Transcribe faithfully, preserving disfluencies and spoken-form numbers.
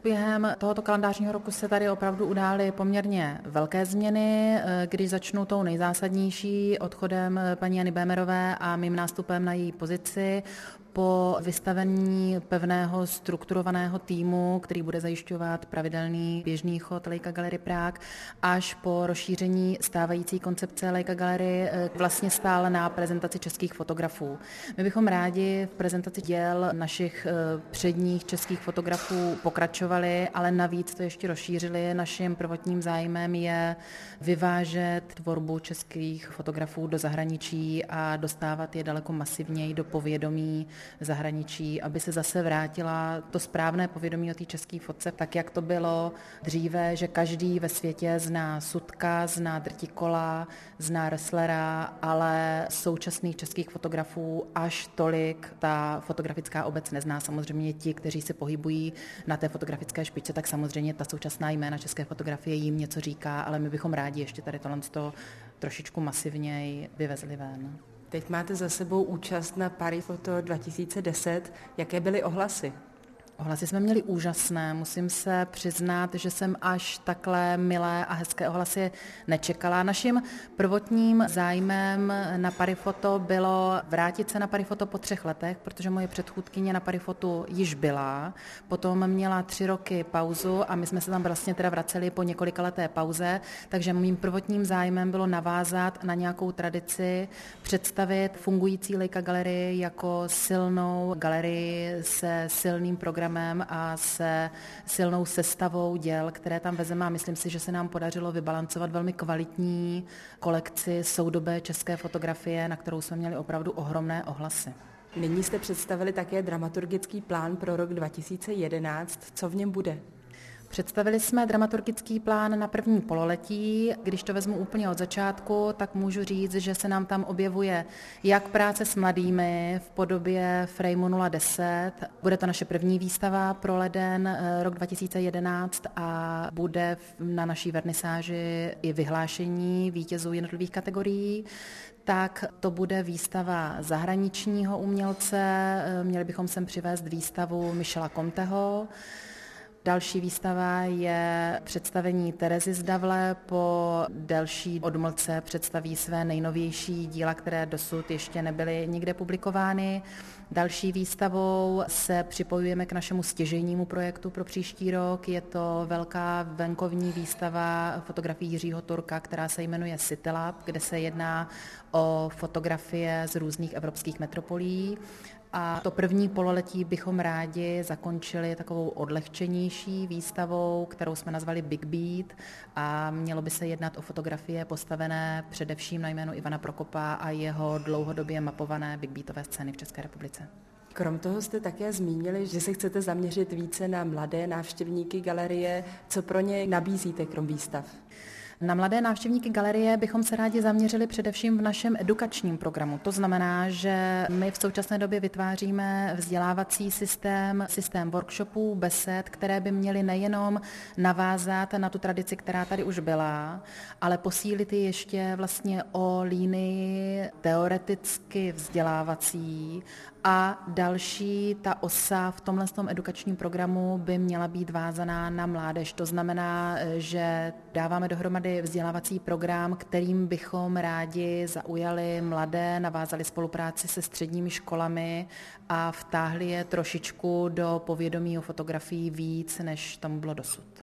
Během tohoto kalendářního roku se tady opravdu udály poměrně velké změny, když začnu tou nejzásadnější odchodem paní Jany Bémerové a mým nástupem na její pozici. Po vystavení pevného strukturovaného týmu, který bude zajišťovat pravidelný běžný chod Leica Gallery Prague, až po rozšíření stávající koncepce Leica Gallery vlastně stál na prezentaci českých fotografů. My bychom rádi v prezentaci děl našich předních českých fotografů pokračovali, ale navíc to ještě rozšířili. Naším prvotním zájmem je vyvážet tvorbu českých fotografů do zahraničí a dostávat je daleko masivněji do povědomí zahraničí, aby se zase vrátila to správné povědomí o té české fotce, tak jak to bylo dříve, že každý ve světě zná Sudka, zná Drtikola, zná Resslera, ale současných českých fotografů až tolik ta fotografická obec nezná. Samozřejmě ti, kteří se pohybují na té fotografické špičce, tak samozřejmě ta současná jména české fotografie jim něco říká, ale my bychom rádi ještě tady tohle trošičku masivněji vyvezli ven. Teď máte za sebou účast na Paris Photo dva tisíce deset. Jaké byly ohlasy? Ohlasy jsme měli úžasné, musím se přiznat, že jsem až takhle milé a hezké ohlasy nečekala. Naším prvotním zájmem na Paris Photo bylo vrátit se na Paris Photo po třech letech, protože moje předchůdkyně na Paris Photo již byla, potom měla tři roky pauzu a my jsme se tam vlastně teda vraceli po několika leté pauze, takže mým prvotním zájmem bylo navázat na nějakou tradici, představit fungující Leica Gallery jako silnou galerii se silným programem a se silnou sestavou děl, které tam vezeme a myslím si, že se nám podařilo vybalancovat velmi kvalitní kolekci soudobé české fotografie, na kterou jsme měli opravdu ohromné ohlasy. Nyní jste představili také dramaturgický plán pro rok dva tisíce jedenáct. Co v něm bude? Představili jsme dramaturgický plán na první pololetí. Když to vezmu úplně od začátku, tak můžu říct, že se nám tam objevuje jak práce s mladými v podobě Frameu nula deset. Bude to naše první výstava pro leden rok dva tisíce jedenáct a bude na naší vernisáži i vyhlášení vítězů jednotlivých kategorií. Tak to bude výstava zahraničního umělce. Měli bychom sem přivést výstavu Michela Comteho. Další výstava je představení Terezy z Davle. Po delší odmlce představí své nejnovější díla, které dosud ještě nebyly nikde publikovány. Další výstavou se připojujeme k našemu stěžejnímu projektu pro příští rok. Je to velká venkovní výstava fotografií Jiřího Turka, která se jmenuje City Lab, kde se jedná o fotografie z různých evropských metropolí. A to první pololetí bychom rádi zakončili takovou odlehčenější výstavou, kterou jsme nazvali Big Beat a mělo by se jednat o fotografie postavené především na jméno Ivana Prokopa a jeho dlouhodobě mapované Big Beatové scény v České republice. Krom toho jste také zmínili, že se chcete zaměřit více na mladé návštěvníky galerie. Co pro ně nabízíte krom výstav? Na mladé návštěvníky galerie bychom se rádi zaměřili především v našem edukačním programu. To znamená, že my v současné době vytváříme vzdělávací systém, systém workshopů, besed, které by měly nejenom navázat na tu tradici, která tady už byla, ale posílit ji ještě vlastně o línii teoreticky vzdělávací a další ta osa v tomhle tom edukačním programu by měla být vázaná na mládež. To znamená, že dáváme dohromady vzdělávací program, kterým bychom rádi zaujali mladé, navázali spolupráci se středními školami a vtáhli je trošičku do povědomí o fotografii víc, než tomu bylo dosud.